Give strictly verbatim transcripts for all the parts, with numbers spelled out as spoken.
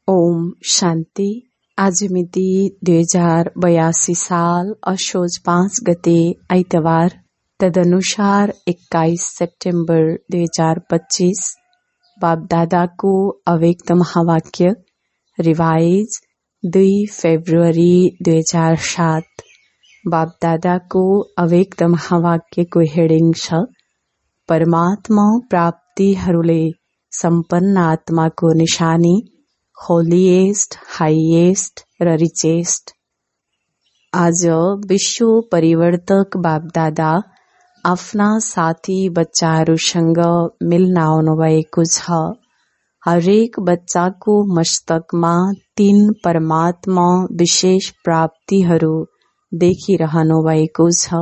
ओम शान्ति। आज मिति दुई हजार बयासी साल असोज पाँच गते आइतबार, तदनुसार एक्काइस सेप्टेम्बर दुई हजार पच्चीस। बापदादाको अव्यक्त महावाक्य रिवाइज दुई फेब्रुअरी दुई हजार सात। बापदादाको अव्यक्त महावाक्यको हेडिङ छ, परमात्मा प्राप्तिहरूले सम्पन्न आत्माको निशानी, होलिएस्ट, हाइएस्ट र रिचेस्ट। आज विश्व परिवर्तक बापदादा आफ्ना साथी बच्चाहरूसँग मिल्न आउनुभएको छ। हरेक बच्चाको मस्तकमा तीन परमात्मा विशेष प्राप्तिहरू देखिरहनु भएको छ।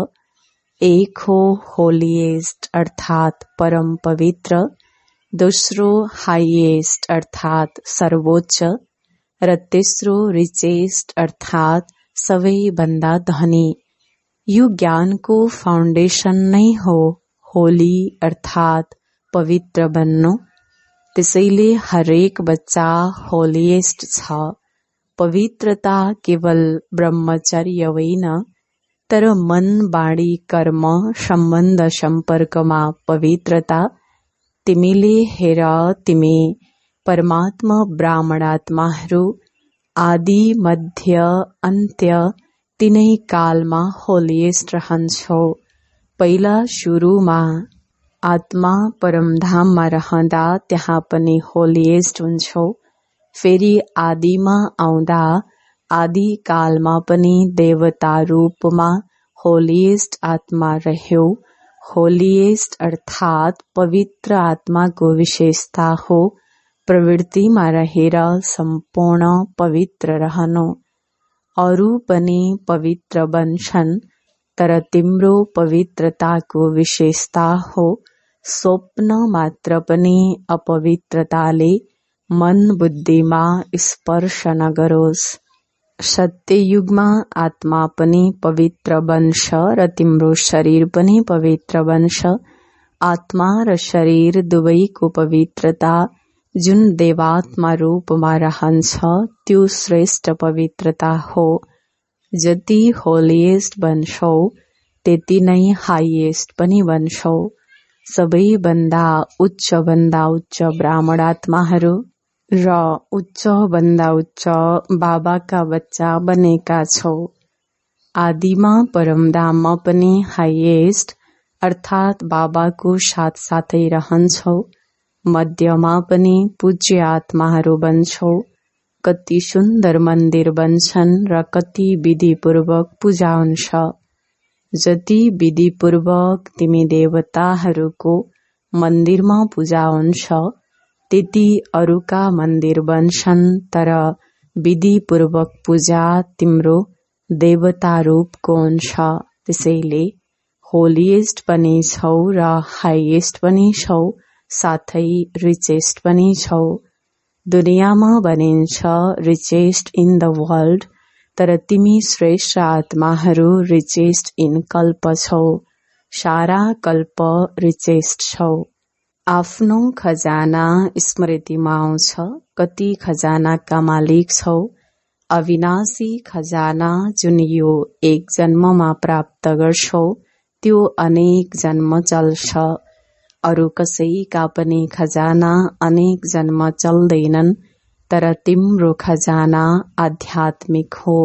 एक हो होलिएस्ट अर्थात परम पवित्र, दोस्रो हाइएस्ट अर्थात सर्वोच्च र तेस्रो रिचेस्ट अर्थात सबैभन्दा धनी। यो ज्ञानको फाउन्डेसन नै हो होली अर्थात पवित्र बन्नु। त्यसैले हरेक बच्चा होलिएस्ट छ। पवित्रता केवल ब्रह्मचर्य होइन, तर मन, बाणी, कर्म, सम्बन्ध सम्पर्कमा पवित्रता। तिमीले हेर, तिमी परमात्मा ब्राह्मण आत्माहरू आदि मध्य अन्त्य तीनै कालमा होलिएस्ट रहन्छौ। पहिला सुरुमा आत्मा परमधाममा रहँदा त्यहाँ पनि होलिएस्ट हुन्छौ। फेरि आदिमा आउँदा आदि कालमा पनि देवता रूपमा होलिएस्ट आत्मा रह्यौ। होलिएस्ट अर्थात पवित्र आत्माको विशेषता हो प्रवृत्तिमा रहेर सम्पूर्ण पवित्र रहनु। अरू पनि पवित्र बन्छन्, तर तिम्रो पवित्रताको विशेषता हो स्वप्न मात्र पनि अपवित्रताले मन बुद्धिमा स्पर्श नगरोस्। सत्ययुगमा आत्मा पनि पवित्र बन्छ र तिम्रो शरीर पनि पवित्र बन्छ। आत्मा र शरीर दुवैको पवित्रता जुन देवात्मा रूपमा रहन्छ त्यो श्रेष्ठ पवित्रता हो। जति होलिएस्ट बन्छौ त्यति नै हाइएस्ट पनि बन्छौ। सबैभन्दा उच्च भन्दा उच्च ब्राह्मण आत्माहरू र उच्च भन्दा उच्च बाबाका बच्चा बनेका छौ। आदिमा परमधाममा पनि हाइएस्ट अर्थात बाबाको साथ साथै रहन्छौ। मध्यमा पनि पूज्य आत्माहरू बन्छौ। कति सुन्दर मन्दिर बन्छन् र कति विधिपूर्वक पूजा हुन्छ। जति विधिपूर्वक तिमी देवताहरूको मन्दिरमा पूजा हुन्छ त्यति अरूका मन्दिर बन्छन्, तर विधिपूर्वक पूजा तिम्रो देवता रूपको हुन्छ। त्यसैले होलिएस्ट पनि छौ र हाइएस्ट पनि छौ, साथै रिचेस्ट पनि छौ। दुनियाँमा भनिन्छ रिचेस्ट इन द वर्ल्ड, तर तिमी श्रेष्ठ आत्माहरू रिचेस्ट इन कल्प छौ। सारा कल्प रिचेस्ट छौ। आफ्नो खजाना स्मृतिमा आउँछ। कति खजानाका मालिक छौ। अविनाशी खजाना जुन यो एक जन्ममा प्राप्त गर्छौ त्यो अनेक जन्म चल्छ। अरू कसैका पनि खजाना अनेक जन्म चल्दैनन्, तर तिम्रो खजाना आध्यात्मिक हो।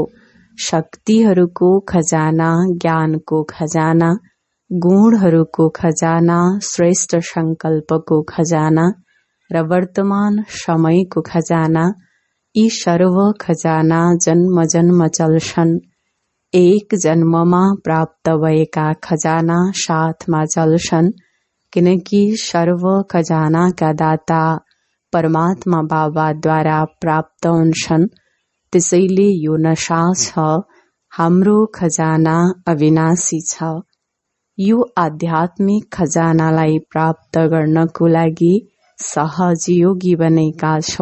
शक्तिहरूको खजाना, ज्ञानको खजाना, गुणहरूको खजाना, श्रेष्ठ संकल्पको खजाना र वर्तमान समयको खजाना। यी सर्व खजाना जन्म जन्म चल्छन्। एक जन्ममा प्राप्त भएका खजाना साथमा चल्छन्, किनकि सर्व खजानाका दाता परमात्मा बाबाद्वारा प्राप्त हुन्छन्। त्यसैले यो नशा छ, हाम्रो खजाना अविनाशी छ। यो आध्यात्मिक खजानालाई प्राप्त गर्नको लागि सहज योगी बनेका छौ।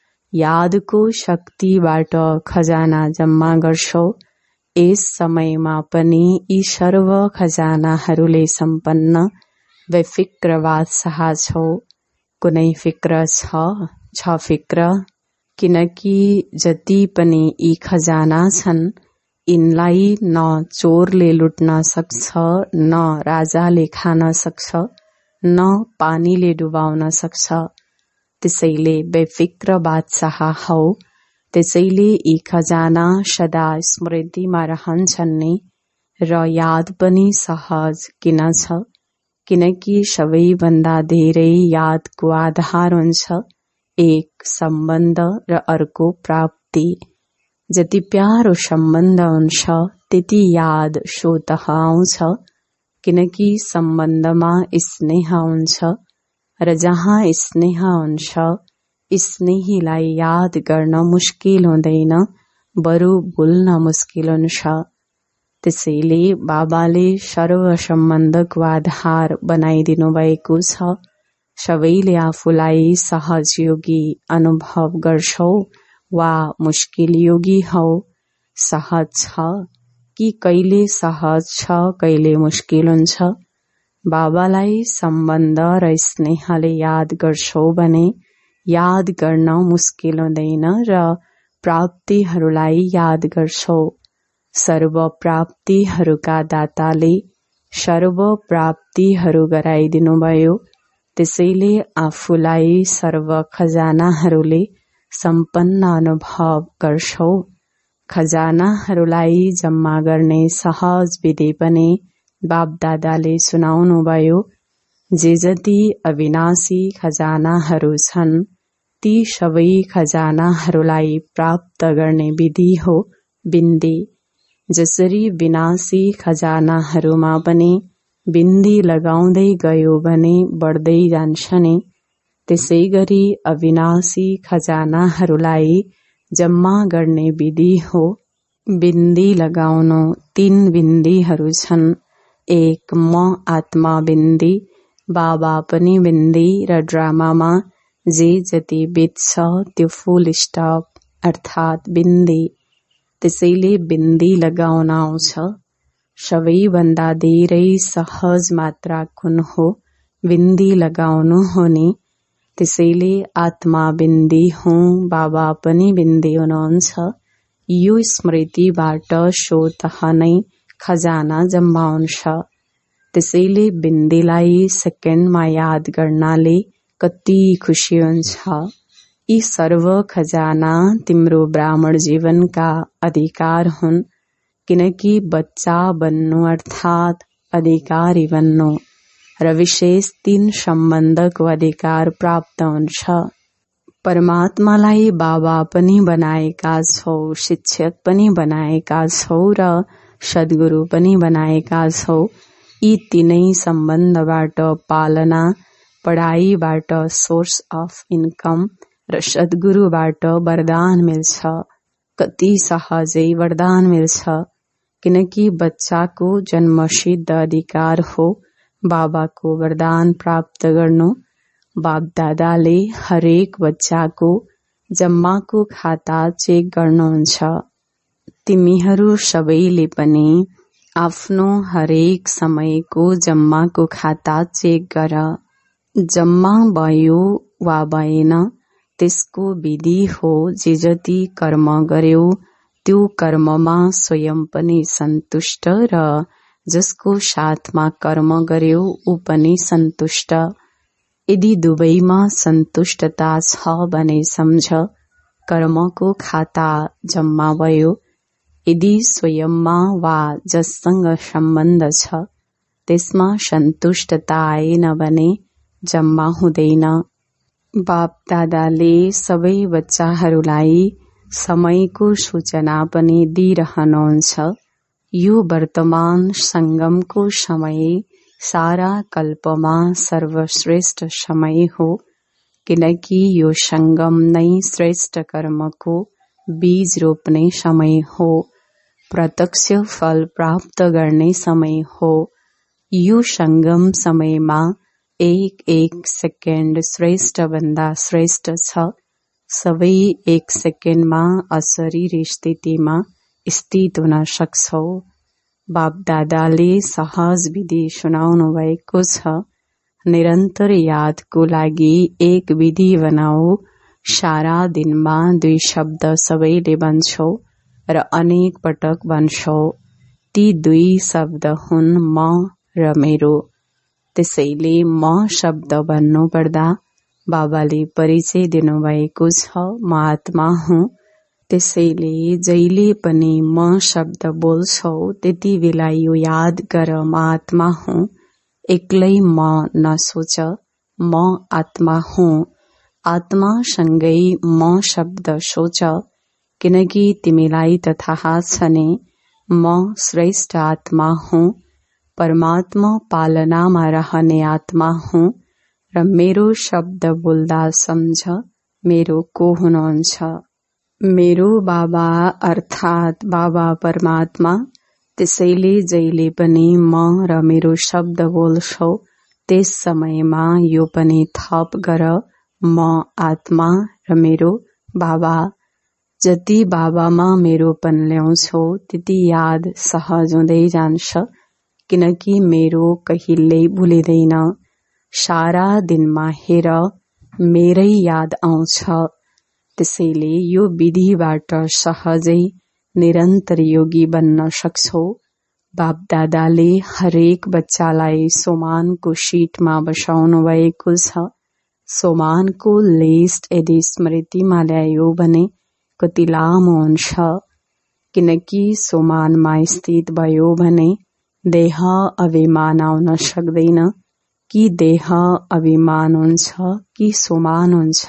यादको शक्तिबाट खजाना जम्मा गर्छौ। यस समयमा पनि यी सर्व खजानाहरूले सम्पन्न बेफिक्र बादशाह छौ। कुनै फिक्र छ छ फिक्र किनकि जति पनि यी खजाना छन् यिनलाई न चोरले लुट्न सक्छ, न राजाले खान सक्छ, न पानीले डुबाउन सक्छ। त्यसैले बेफिक्र बादशाह हौ। त्यसैले यी खजाना सदा स्मृतिमा रहन्छन् नि, र याद पनि सहज किन छ? किनकि सबैभन्दा धेरै यादको आधार हुन्छ एक सम्बन्ध र अर्को प्राप्ति। जति प्यारो सम्बन्ध हुन्छ त्यति याद स्वतः आउँछ, किनकि सम्बन्धमा स्नेह हुन्छ, र जहाँ स्नेह हुन्छ स्नेहीलाई याद गर्न मुस्किल हुँदैन, बरु भुल्न मुस्किल हुन्छ। त्यसैले बाबाले सर्व सम्बन्धको आधार बनाइदिनु भएको छ। सबैले आफूलाई सहज योगी अनुभव गर्छौ वा मुस्किल योगी हौ। सहज छ कि कहिले सहज छ, कहिले मुस्किल हुन्छ। बाबालाई सम्बन्ध र स्नेहले याद गर्छौ भने याद गर्न मुस्किल हुँदैन, र प्राप्तिहरूलाई याद गर्छौ। सर्व प्राप्तिहरूका दाताले सर्व प्राप्तिहरू गराइदिनु भयो। त्यसैले आफूलाई सर्व खजानाहरूले सम्पन्न अनुभव गर्छौ। खजानाहरूलाई जम्मा गर्ने सहज विधि पनि बापदादाले सुनाउनु भयो। जे जति अविनाशी खजानाहरू छन् ती सबै खजानाहरूलाई प्राप्त गर्ने विधि हो बिन्दी। जसरी विनाशी खजानाहरूमा पनि बिन्दी लगाउँदै गयो भने बढ्दै जान्छ नि, त्यसै गरी अविनाशी खजानाहरूलाई जम्मा गर्ने विधि हो बिन्दी लगाउनु। तीन बिन्दीहरू छन्। एक म आत्मा बिन्दी, बाबा पनि बिन्दी, र ड्रामामा जे जति बित्छ त्यो फुल स्टप अर्थात् बिन्दी। त्यसैले बिन्दी लगाउन आउँछ। सबैभन्दा धेरै सहज मात्रा कुन हो? बिन्दी लगाउनु हो नि। त्यसैले आत्मा बिन्दी हुँ, बाबा पनि बिन्दी हुनुहुन्छ। यो स्मृतिबाट स्वतः नै खजाना जम्मा हुन्छ। त्यसैले बिन्दीलाई सेकेन्डमा याद गर्नाले कति खुसी हुन्छ। यी सर्व खजाना तिम्रो ब्राह्मण जीवनका अधिकार हुन्, किनकि बच्चा बन्नु अर्थात् अधिकारी बन्नु, र विशेष तीन सम्बन्धको अधिकार प्राप्त हुन्छ। परमात्मालाई बाबा पनि बनाएका छौ, शिक्षक पनि बनाएका छौ, र सद्गुरु पनि बनाएका छौ। यी तीनै सम्बन्धबाट पालना, पढाइबाट सोर्स अफ इन्कम, र सद्गुरुबाट वरदान मिल्छ। कति सहजै वरदान मिल्छ, किनकि बच्चाको जन्मसिद्ध अधिकार हो बाबाको वरदान प्राप्त गर्नु। बापदादाले हरेक बच्चाको जम्माको खाता चेक गर्नुहुन्छ। तिमीहरू सबैले पनि आफ्नो हरेक समयको जम्माको खाता चेक गर। जम्मा भयो वा भएन त्यसको विधि हो जे जति कर्म गर्यो त्यो कर्ममा स्वयं पनि सन्तुष्ट, र जसको साथमा कर्म गर्यो ऊ पनि सन्तुष्ट। यदि दुवैमा सन्तुष्टता छ भने सम्झ कर्मको खाता जम्मा भयो। यदि स्वयंमा वा जससँग सम्बन्ध छ त्यसमा सन्तुष्टता आएन भने जम्मा हुँदैन। बापदादाले सबै बच्चाहरूलाई समयको सूचना पनि दिइरहनुहुन्छ। यो वर्तमान संगमको समय सारा कल्पमा सर्वश्रेष्ठ समय हो, किनकि यो संगम नै श्रेष्ठ कर्मको बीज रोप्ने समय हो, प्रत्यक्ष फल प्राप्त गर्ने समय हो। यो संगम समयमा एक एक सेकेन्ड श्रेष्ठ भन्दा श्रेष्ठ छ। सबै एक सेकेन्डमा अशरीर स्थितिमा स्थित हुन सक्छौ। बापदादाले सहज विधि सुनाउनु भएको छ। निरन्तर यादको लागि एक विधि बनाऊ सारा दिनमा दुई शब्द सबैले भन्छौ र अनेक पटक भन्छौ। ती दुई शब्द हुन् म र मेरो। त्यसैले म शब्द भन्नु पर्दा बाबाले परिचय दिनुभएको छ, म आत्मा हुँ। त्यसैले जहिले पनि म शब्द बोल्छौ त्यति बेला यो याद गर म आत्मा हुँ। एक्लै म नसोच, म आत्मा हुँ। आत्मासँगै म शब्द सोच, किनकि तिमीलाई त थाहा छ नि म श्रेष्ठ आत्मा हुँ। परमात्मा पालनामा रहने आत्मा हुँ र मेरो शब्द बोल्दा सम्झ मेरो को हुनुहुन्छ। मेरो बाबा अर्थात् बाबा परमात्मा। त्यसैले जहिले पनि म र मेरो शब्द बोल्छौ त्यस समयमा यो पनि थप गर म आत्मा र मेरो बाबा। जति बाबामा मेरोपन ल्याउँछौ त्यति याद सहज हुँदै जान्छ, किनकि मेरो कहिल्यै भुलिँदैन। सारा दिनमा हेर मेरै याद आउँछ। त्यसैले यो विधिबाट सहजै निरन्तर योगी बन्न सक्छौ। बापदादाले हरेक बच्चालाई सोमानको शीटमा बसाउनु भएको छ। सोमानको लिस्ट यदि स्मृतिमा ल्यायो भने कति लामो हुन्छ, किनकि सोमानमा स्थित भयो भने देह अभिमान आउन सक्दैन। कि देह अभिमान हुन्छ कि सोमान हुन्छ।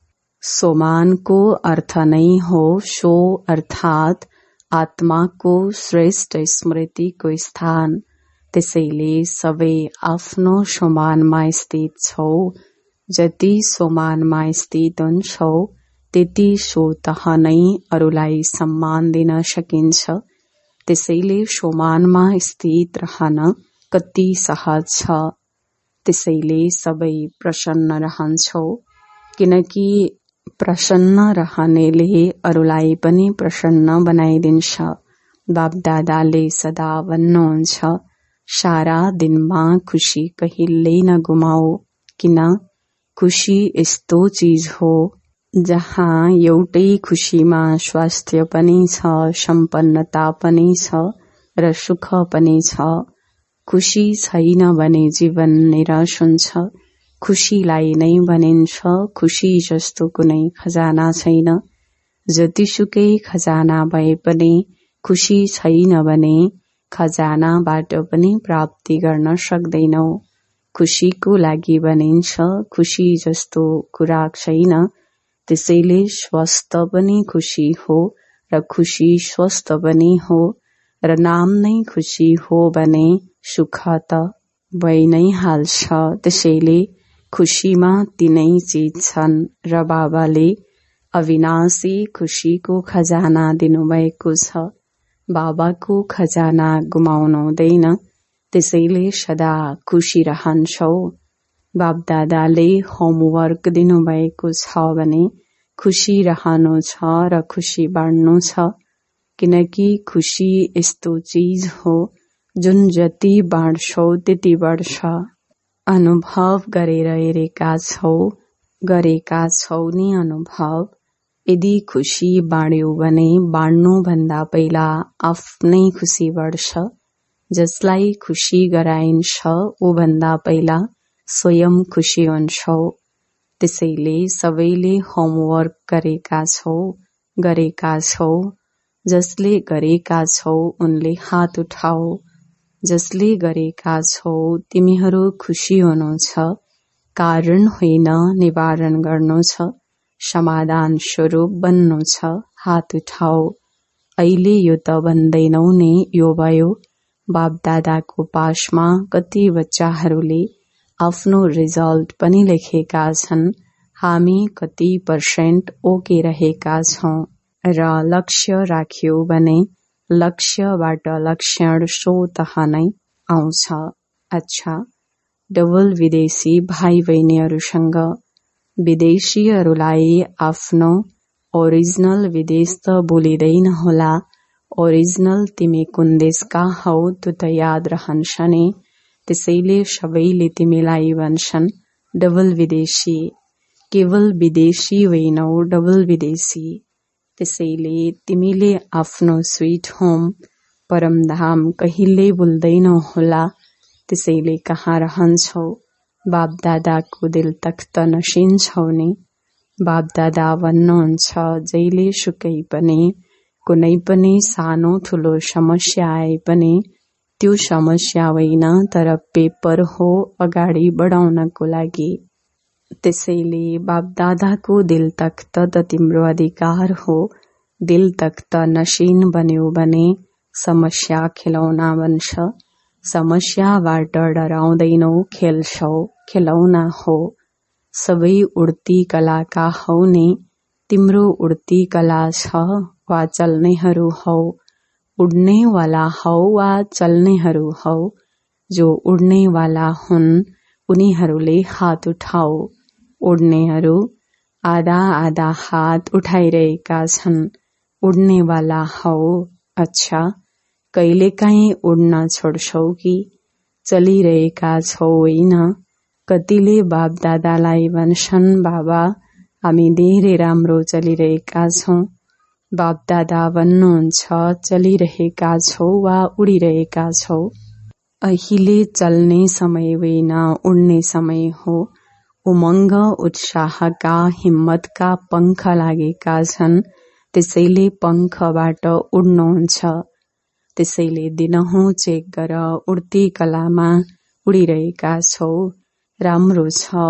सोमानको अर्थ नै हो सो अर्थात् आत्माको श्रेष्ठ स्मृतिको स्थान। त्यसैले सबै आफ्नो सोमानमा स्थित छौ। जति सोमानमा स्थित हुन्छौ त्यति सो तह नै अरूलाई सम्मान दिन सकिन्छ। त्यसैले सोमानमा स्थित रहन कति सहज छ। त्यसैले सबै प्रसन्न रहन्छौ, किनकि प्रसन्न रहनेले अरूलाई पनि प्रसन्न बनाइदिन्छ। बापदादाले सदा भन्नुहुन्छ सारा दिनमा खुशी कहिल्यै नगुमाऊ। किन? खुशी यस्तो चीज हो जहाँ एउटै खुशीमा स्वास्थ्य पनि छ, सम्पन्नता पनि छ र सुख पनि छ। खुशी छैन भने जीवन निराश हुन्छ। खुशीलाई नै भनिन्छ खुशी जस्तो कुनै खजाना छैन। जतिसुकै खजाना भए पनि खुशी छैन भने खजानाबाट पनि प्राप्ति गर्न सक्दैनौ। खुशीको लागि भनिन्छ खुशी जस्तो कुरा छैन। त्यसैले स्वस्थ पनि खुशी हो र खुशी स्वस्थ पनि हो र नाम नै खुशी हो भने सुख त भइ नै हाल्छ। त्यसैले खुशीमा तीनै चीज छन् र बाबाले अविनाशी खुशीको खजाना दिनुभएको छ। बाबाको खजाना गुमाउनु हुँदैन। त्यसैले सदा खुशी रहन्छौ। बापदादाले होमवर्क दिनुभएको छ भने खुशी रहनु छ र खुशी बाँड्नु छ, किनकि खुशी यस्तो चीज हो जुन जति बाँड्छौ त्यति बढ्छ। अनुभव गरेर हेरेका छौ, गरेका छौ नि अनुभव। यदि खुशी बाँड्यौ भने बाँड्नु भन्दा पहिला आफ्नै खुशी बढ्छ। जसलाई खुशी गराइन्छ ऊ भन्दा पहिला स्वयं खुशी हुन्छौ। त्यसैले सबैले होमवर्क गरेका छौ, गरेका छौ। जसले गरेका छौ उनले हात उठाऊ। जसले गरेका छौ तिमीहरू खुशी हुनुहुन्छ। कारण होइन निवारण गर्नु छ, समाधान स्वरूप बन्नु छ। हात उठाऊ। अहिले यो त भन्दैनौ नि यो भयो। बापदादाको पासमा कति बच्चाहरूले आफ्नो रिजल्ट पनि लेखेका छन्। हामी कति पर्सेन्ट ओके रहेका छौं र लक्ष्य राख्यौ भने लक्ष्यबाट लक्षण स्वतः नै आउँछ। अच्छा, डबल विदेशी भाइ बहिनीहरूसँग विदेशीहरूलाई आफ्नो ओरिजिनल विदेश त बोलिँदैन होला। ओरिजिनल तिमी कुन देशका हौ त्यो त याद रहन्छ नि। त्यसैले सबैले तिमीलाई भन्छन् डबल विदेशी। केवल विदेशी होइनौ, डबल विदेशी। त्यसैले तिमीले आफ्नो स्वीट होम परमधाम कहिल्यै भुल्दैनौ होला। त्यसैले कहाँ रहन्छौ? बापदादाको दिल तख्त नसिन्छौ नि। बापदादा भन्नुहुन्छ, जहिले सुकै पनि कुनै पनि सानो ठुलो समस्या आए पनि त्यो समस्या होइन, तर पेपर हो अगाडि बढाउनको लागि। त्यसैले बापदादाको दिल तख्त त तिम्रो अधिकार हो। दिल तख्त नसिन बन्यो भने समस्या खेलौना बन्छ। समस्याबाट डराउँदैनौ, खेल्छौ, खेलौना हो। सबै उड्ती कलाका हौ नि। तिम्रो उड्ती कला छ वा चल्नेहरू हौ। उड्नेवाला हौ वा चल्नेहरू हौ। जो उड्नेवाला हुन् उनीहरूले हात उठाऊ। उड्नेहरू आधा आधा हात उठाइरहेका छन्। उड्नेवाला हौ। अच्छा, कहिलेकाहीँ उड्न छोड्छौ कि? चलिरहेका छौ होइन? कतिले बापदादालाई भन्छन्, बाबा हामी धेरै राम्रो चलिरहेका छौं। बापदादा भन्नुहुन्छ, चलिरहेका छौ वा उडिरहेका छौ? अहिले चल्ने समय होइन, उड्ने समय हो। उमङ्ग उत्साहका हिम्मतका पंख लागेका छन्। त्यसैले पंखबाट उड्नुहुन्छ। त्यसैले दिनहुँ चेक गर, उड्ती कलामा उडिरहेका छौ। राम्रो छ।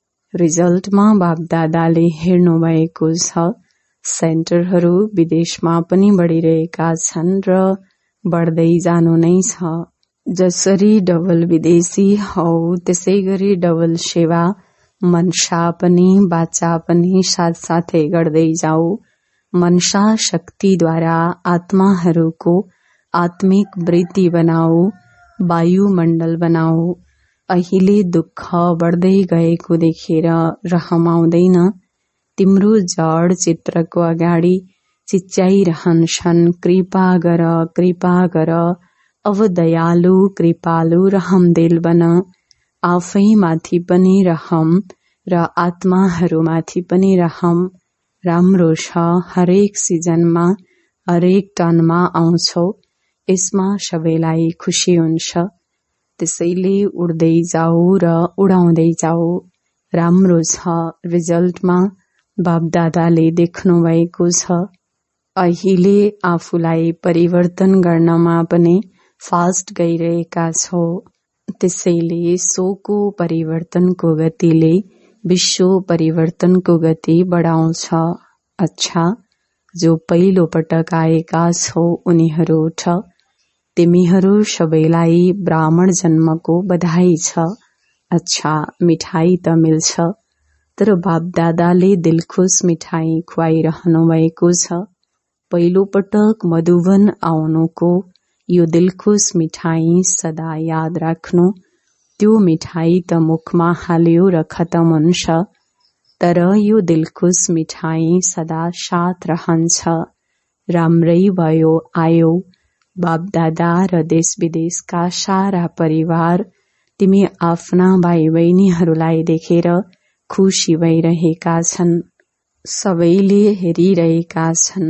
रिजल्टमा बापदादाले हेर्नु भएको छ। सेन्टरहरू विदेशमा पनि बढिरहेका छन् र बढ्दै जानु नै छ। जसरी डबल विदेशी हौ त्यसै गरी डबल सेवा मनसा पनि बाचा पनि साथसाथै गर्दै जाऊ। मनसा शक्तिद्वारा आत्माहरूको आत्मिक वृद्धि बनाऊ, वायुमण्डल बनाऊ। अहिले दुःख बढ्दै गएको देखेर रहम आउँदैन। तिम्रो जड चित्रको अगाडि चिच्याइरहन्छन्, कृपा गर, कृपा गर। अब दयालु, कृपालु, रहमदिल बन। आफैमाथि पनि रहम र आत्माहरूमाथि पनि रहम। राम्रो छ। हरेक सिजनमा हरेक टनमा आउँछौ। यसमा सबैलाई खुसी हुन्छ। त्यसैले उड्दै जाऊ र उडाउँदै जाऊ। राम्रो छ। रिजल्टमा बापदादाले देख्नु भएको छ। अहिले आफूलाई परिवर्तन गर्नमा पनि फास्ट गइरहेका छौ। त्यसैले सोको परिवर्तनको गतिले विश्व परिवर्तनको गति बढाउँछ। अच्छा, जो पहिलो पटक आएका छौ उनीहरू उठ। तिमीहरू सबैलाई ब्राह्मण जन्मको बधाई छ। अच्छा, मिठाई त मिल्छ, तर बापदादाले दिलखुस मिठाई खुवाइरहनु भएको छ। पहिलो पटक मधुवन आउनुको यो दिलखुस मिठाई सदा याद राख्नु। त्यो मिठाई त मुखमा हाल्यो र खतम हुन्छ, तर यो दिलखुस मिठाई सदा साथ रहन्छ। राम्रै भयो, आयो। बापदादा र देश विदेशका सारा परिवार तिमी आफ्ना भाइ बहिनीहरूलाई देखेर खुसी भइरहेका छन्। सबैले हेरिरहेका छन्।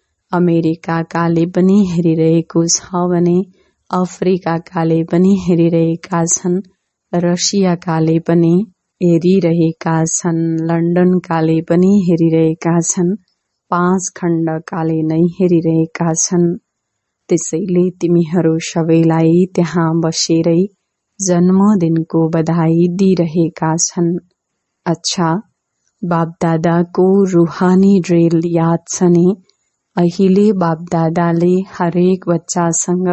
अमेरिकाकाले पनि हेरिरहेको छ भने अफ्रिकाकाले पनि हेरिरहेका छन्। रसियाकाले पनि हेरिरहेका छन्। लन्डनकाले पनि हेरिरहेका छन्। पाँच खण्डकाले नै हेरिरहेका छन्। त्यसैले तिमीहरू सबैलाई त्यहाँ बसेरै जन्मदिनको बधाई दिइरहेका छन्। अच्छा, बापदादाको रूहानी ड्रिल याद छ नि? अहिले बापदादाले हरेक बच्चासँग,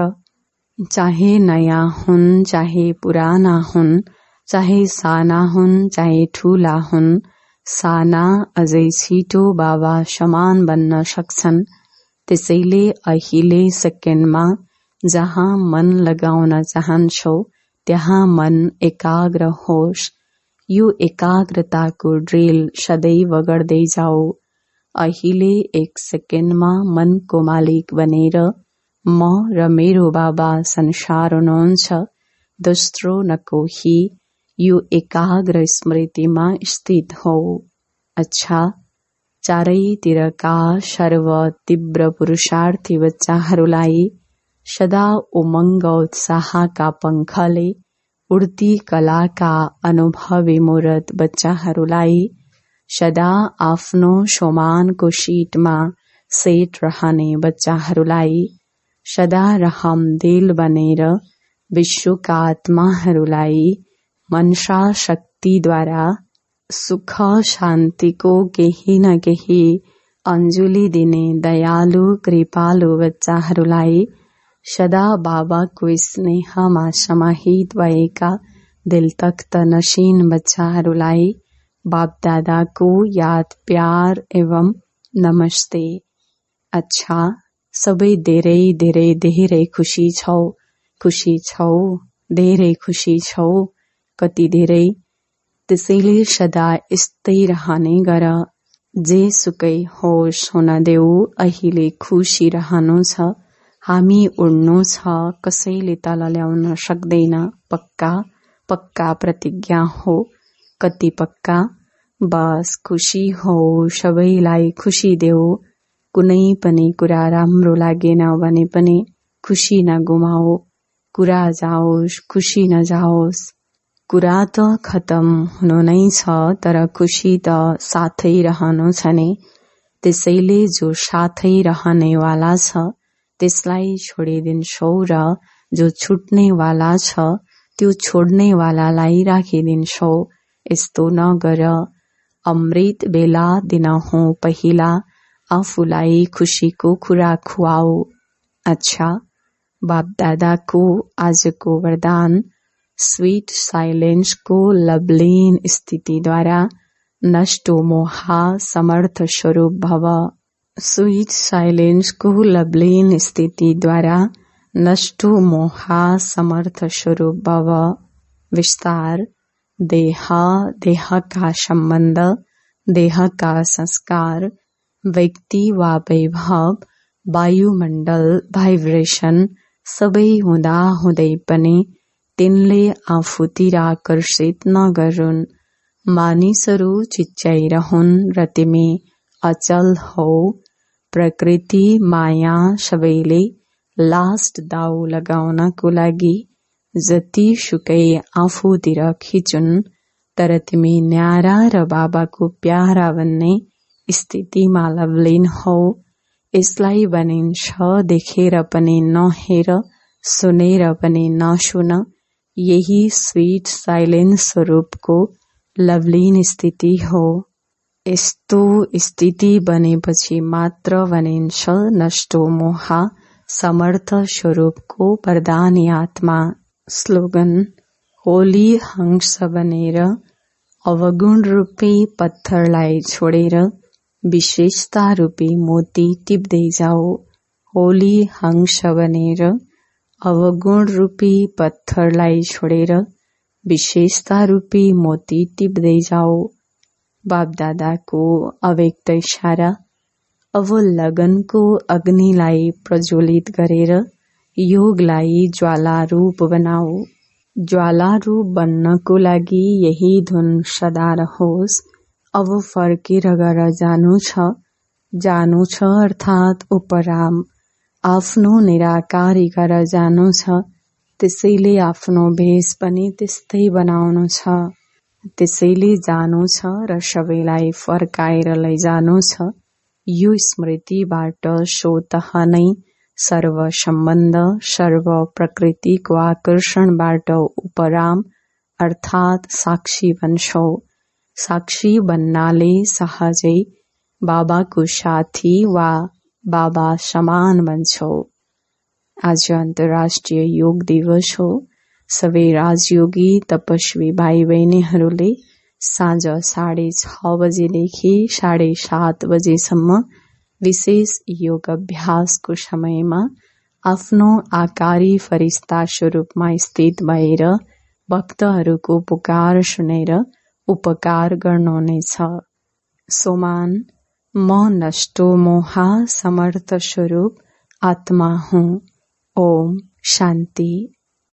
चाहे नयाँ हुन् चाहे पुराना हुन्, चाहे साना हुन् चाहे ठूला हुन्, साना अझै छिटो बाबा समान बन्न सक्छन्। त्यसैले अहिले सेकेन्डमा जहाँ मन लगाउन चाहन्छौ त्यहाँ मन एकाग्र होस्। यो एकाग्रताको ड्रिल सदैव गर्दै जाऊ। अहिले एक सेकेन्डमा मनको मालिक बनेर म र मेरो बाबा संसार हुनुहुन्छ, दोस्रो न कोही, यो एकाग्र स्मृतिमा स्थित हौ। अच्छा, चारैतिरका सर्व तीव्र पुरुषार्थी बच्चाहरूलाई सदा उमङ्ग उत्साहका पंखले उड्ती कलाका अनुभवी मूर्त बच्चाहरूलाई सदा आफ्नो सोमानको सीटमा सेट रहने बच्चाहरूलाई सदा रहमदिल बनेर विश्वका आत्माहरूलाई मनसा शक्तिद्वारा सुख शान्तिको केही न केही अञ्जुली दिने दयालु कृपालु बच्चाहरूलाई सदा बाबाको स्नेहमा समाहित भएका दिल तख्त नशीन बच्चाहरूलाई बापदादाको याद प्यार एवं नमस्ते। अच्छा, सबै धेरै धेरै धेरै खुसी छौ, खुसी छौ, धेरै खुसी छौ, कति धेरै। त्यसैले सदा यस्तै रहने गर। जे सुकै होस् हुन देऊ, अहिले खुसी रहनु छ। हामी उड्नु छ, कसैले तल ल्याउन सक्दैन। पक्का पक्का प्रतिज्ञा हो। कति पक्का? बस खुसी हो, सबैलाई खुसी देऊ। कुनै पनि कुरा राम्रो लागेन भने पनि खुसी नगुमाऊ। कुरा जाओस्, खुसी नजाओस्। कुरा त खतम हुनु नै छ, तर खुसी त साथै रहनु छ नि। त्यसैले जो साथै रहनेवाला छ त्यसलाई छोडिदिन्छौ र जो छुट्नेवाला छ त्यो छोड्नेवालालाई राखिदिन्छौ। यस्तो नगर। अमृत बेला दिनहुँ पहिला आफूलाई खुसीको कुरा खुवाऊ। अच्छा, बापदादाको आजको वरदान स्वीट साइलेन्सको लवलीन स्थितिद्वारा नष्टो मोह समर्थ स्वरूप भव। स्वीट साइलेन्सको लवलीन स्थितिद्वारा नष्टो मोह समर्थ स्वरूप भव। विस्तार। देह, देहका सम्बन्ध, देहका संस्कार, व्यक्ति वा वैभव, वायुमण्डल, भाइब्रेसन सबै हुँदा हुँदै पनि तिनले आफूतिर आकर्षित नगरून्। मानिसहरू चिच्याइरहुन् र तिमी अचल हौ। प्रकृति माया सबैले लास्ट दाउ लगाउनको लागि जति सुकै आफूतिर खिचुन्, तर तिमी न्यारा र बाबाको प्यारा भन्ने स्थितिमा लवलीन हौ। यसलाई भनिन्छ देखेर पनि नहेर, सुनेर पनि नसुन। यही स्वीट साइलेन्स स्वरूपको लवलीन स्थिति हो। यस्तो स्थिति बनेपछि मात्र भनिन्छ नष्टो मोह समर्थ स्वरूपको वरदानी आत्मा। स्लोगन। होली हंस बनेर अवगुण रूपी पत्थरलाई छोडेर विशेषता रूपी मोती टिप्दै जाऊ। होली हंस बनेर अवगुण रूपी पत्थरलाई छोडेर विशेषता रूपी मोती टिप्दै जाऊ। बापदादाको अव्यक्त इशारा। अब लगनको अग्निलाई प्रज्वलित गरेर योगलाई ज्वाला रूप बनाऊ। ज्वाला रूप बन्नको लागि यही धुन सदा रहोस्। अब फर्केर गर जानु छ। जानु छ अर्थात् उपराम। आफ्नो निराकारी गर जानु छ। त्यसैले आफ्नो भेष पनि त्यस्तै बनाउनु छ। त्यसैले जानु छ र सबैलाई फर्काएर लैजानु छ। यो स्मृतिबाट स्वतः नै सर्व सम्बन्ध, सर्व प्रकृतिको आकर्षणबाट उपराम अर्थात् साक्षी बन्छौ। साक्षी बन्नाले सहजै बाबाको साथी वा बाबा समान बन्छौ। आज अन्तर्राष्ट्रिय योग दिवस हो। सबै राजयोगी तपस्वी भाइ बहिनीहरूले साँझ साढे छ बजेदेखि साढे सात बजेसम्म विशेष योग अभ्यासको समयमा आफ्नो आकारी फरिस्ता स्वरूपमा स्थित भएर भक्तहरूको पुकार सुनेर उपकार गर्नुहुनेछ। सोमान। म नष्टो मोह समर्थ स्वरूप आत्मा हुँ। ओम शान्ति।